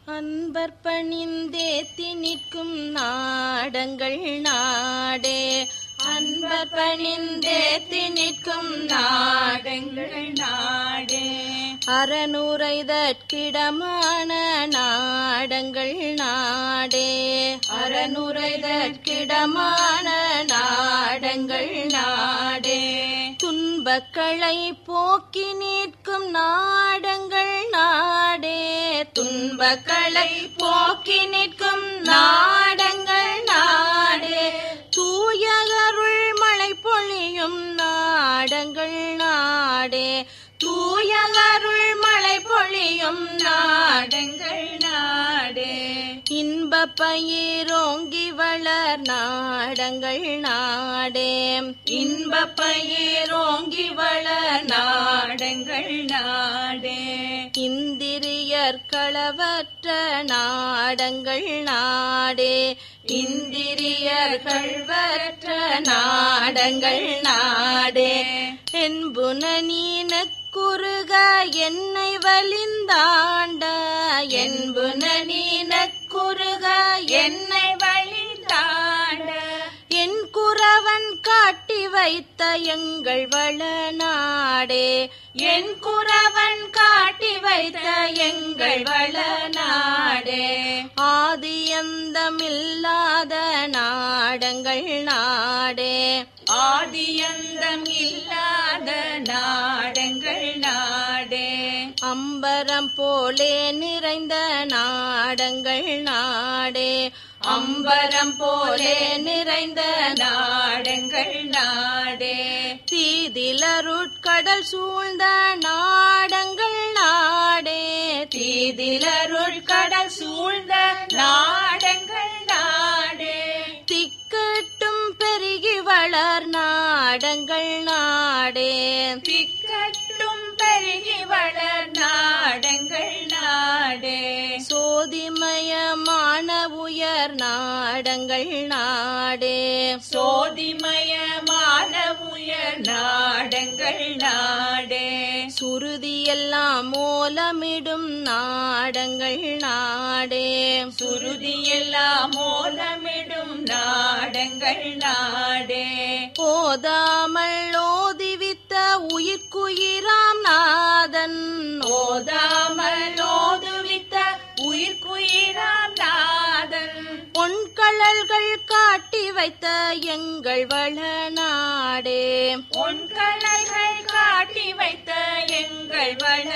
அன்பர் பணிந்தேத்தி நிற்கும் நாடங்கள் நாடே. அன்பர் பணிந்தேத்தி நிற்கும் நாடங்கள் நாடே. அறனுரைதற்கிடமான நாடங்கள் நாடே. அறனுரைதற்கிடமான நாடங்கள் நாடே. துன்பக்களை போக்கி நிற்கும் நாடங்கள் நாடே. துன்பக்களை போக்கி நிற்கும் நாடங்கள் நாடே. தூய அருள் மழை பொழியும் நாடங்கள் நாடே. தூய அருள் மழை பொழியும் நாடங்கள் நாடே. இன்பப் பயிரோங்கி வளர் நாடங்கள் நாடே. இன்பப் பயிரோங்கி வளர் நாடங்கள் நாடே. இந்திரியர் களவற்ற நாடங்கள் நாடே. இந்திரியர் கள்வற்ற நாடங்கள் நாடே. என்புன நீனக்குறுக என்னை வலிந்தாண்ட. என்புன நீனக்குறுக என்னை வலிந்தாண்ட. என் குறவன் காட்டி வைத்த எங்கள் வளநாடே. என் குறவன் காட்டி வைத்த எங்கள் வளநாடே. ஆதியந்தமில்லாத நாடங்கள் நாடே. ஆதியந்தம் இல்லாத நாடங்கள் நாடே. அம்பரம் போலே நிறைந்த நாடங்கள் நாடே. அம்பரம் போலே நிறைந்த நாடங்கள் நாடே. தீதிலருட்கடல் சூழ்ந்த நாடங்கள் நாடே. தீதிலருட்கடல் சூழ்ந்த நாடங்கள் நாடே. திக்கட்டும் பெருகி வளர் நாடங்கள் நாடே. திக்கட்டும் பெருகி வளர் நாடங்கள் நாடே. சோதிமயமான உயர் நாடங்கள் நாடே. சோதிமயமான உயர் நாடங்கள் நாடே. சுருதியெல்லாம் மூலமிடும் நாடங்கள் நாடே. சுருதியெல்லாம் மூலமிடும் நாடங்கள் நாடே. ஓதாமல் ஓதிவித்த உயிர்க்குயிராம் நாதன். ஓதாமல் ஓதுவித்த உயிர்க்குயிராம் நாதன். பொன்கழல்கள் காட்டி வைத்த எங்கள் வளநாடே. பொன்கழல்கள் காட்டி வைத்த எங்கள்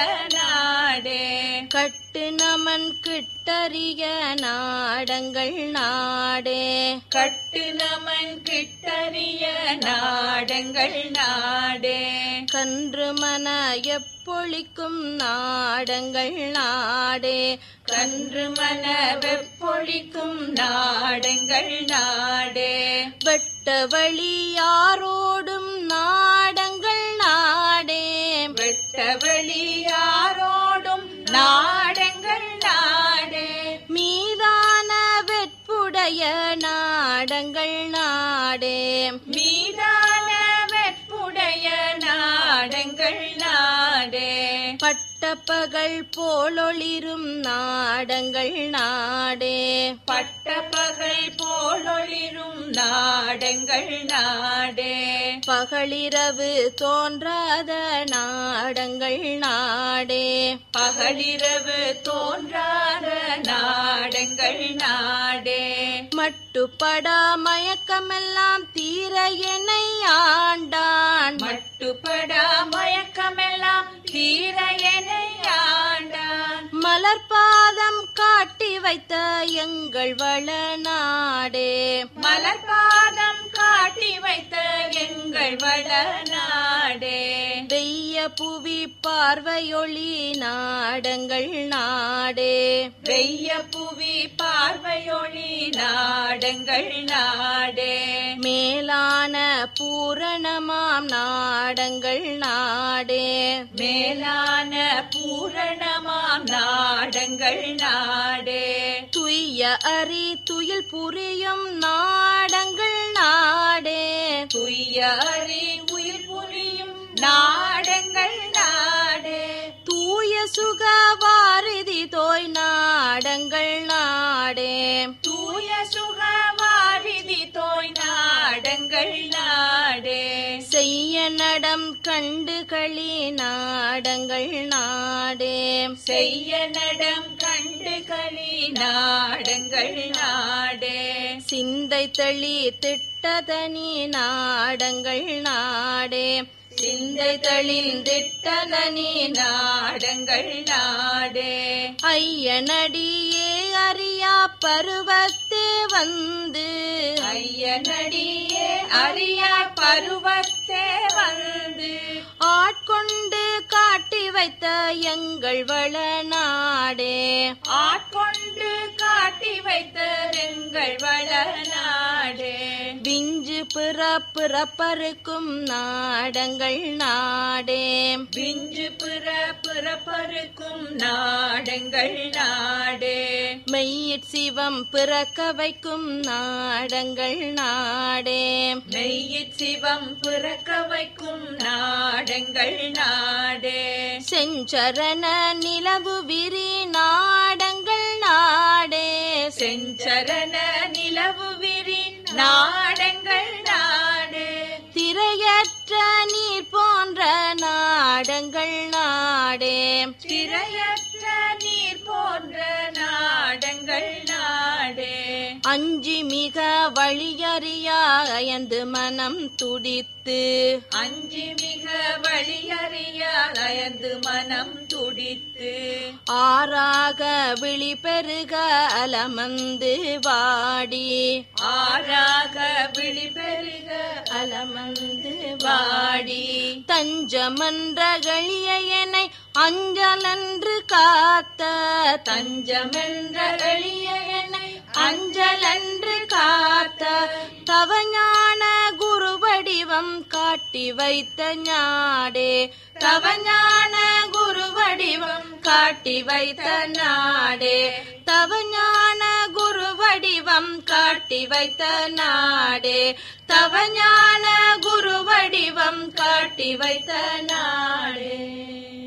வளநாடே. கட்டு நமன் கிட்டறிய நாடங்கள் நாடே. கட்டு நமன் கிட்டறிய நாடங்கள் நாடே. கன்று மன எப்பொழிக்கும் நாடங்கள் நாடே. கன்று மன வெப்பொழிக்கும் நாடங்கள் நாடே. வெட்ட வழி யாரோடும் நாடங்கள் நாடே. வெட்ட வழி யாரோடும் நாடங்கள் நாடே. மீதான வெற்புடைய நாடங்கள் நாடே. மீதான வெற்புடைய நாடங்கள் நாடே. பட்டப்பகல் போலொளிரும் நாடங்கள் நாடே. பட்டப்பகல் போலொளிரும் நாடங்கள் நாடே. பகலிரவு தோன்றாத நாடங்கள் நாடே. பகலிரவு தோன்றாத நாடங்கள் நாடே. மட்டுப்படா மயக்கமெல்லாம் தீர என்னை ஆண்டான். மட்டுப்படா மயக்கமெல்லாம் தீர என்னை ஆண்டான். மலர்பாதம் காட்டி வைத்த எங்கள் வளநாடே. மலர்பாதம் காட்டி வைத்த எங்கள் வளநாடே. வெய்ய புவி பார்வையொளி நாடங்கள் நாடே. வெய்ய புவி பார்வையொளி நாடங்கள் நாடே. மேலான பூரணமாம் நாடங்கள் நாடே. மேலான பூரணமாம் நாடங்கள் நாடே. துய்ய அறி துயில் புரியும் நாடங்கள் நாடே. துய்ய அறி உயிர் புரியும் நாடங்கள் நாடே. தூய சுக வாரிதி தோய் நாட நாடங்கள் நாடே தூய சுகவாரிதி தோய் நாடங்கள் நாடே செய்ய நடம் கண்டு களி நாடங்கள் நாடே செய்ய நடம் கண்டு களி நாடங்கள் நாடே சிந்தை தெளி திட்டதனி நாடங்கள் நாடே சிந்தை தெளிந்திட்டதனி நாடங்கள் நாடே ஐயனடியே அறியா பருவத்தே வந்து ஐயனடியே அறியா பருவத்தே வந்து ஆட்கொண்டு காட்டி வைத்த எங்கள் வள நாடே ஆட்கொண்டு காட்டி வைத்த எங்கள் வள நாடே விஞ்சு பிறப்பருக்கும் நாடங்கள் நாடே விஞ்சு பிறப்பருக்கும் நாடங்கள் நாடே மெய்யிற் சிவம் பிறக்க வைக்கும் நாடங்கள் நாடே மெய்யிற் சிவம் பிறக்க வைக்கும் நாடங்கள் நாடே செஞ்சரண நிலவு விரி நாடங்கள் நாடே செஞ்சரண நிலவு விரி நாடங்கள் நாடே திரையற்ற நீர் போன்ற நாடங்கள் நாடே திரையற்ற நீர் போன்ற நாடங்கள் நாடே அஞ்சி மிக வழியறியா அயந்து மனம் துடித்து அஞ்சி மிக வழியறியாலயந்து மனம் துடித்து ஆறாக விழி பெருக அலமந்து வாடி ஆறாக விழி பெருக அலமந்து வாடி தஞ்சமன்ற எளியனை அஞ்சலன்று காத்த தஞ்சமென்ற எளியனை அஞ்சலன்று காத்த தவஞான குரு வடிவம் காட்டி வைத்த ஞாடே தவஞான குரு வடிவம் காட்டி வைத்த நாடே தவஞான குரு வடிவம் காட்டி வைத்த நாடே தவஞான குரு வடிவம் காட்டி வைத்த நாடே.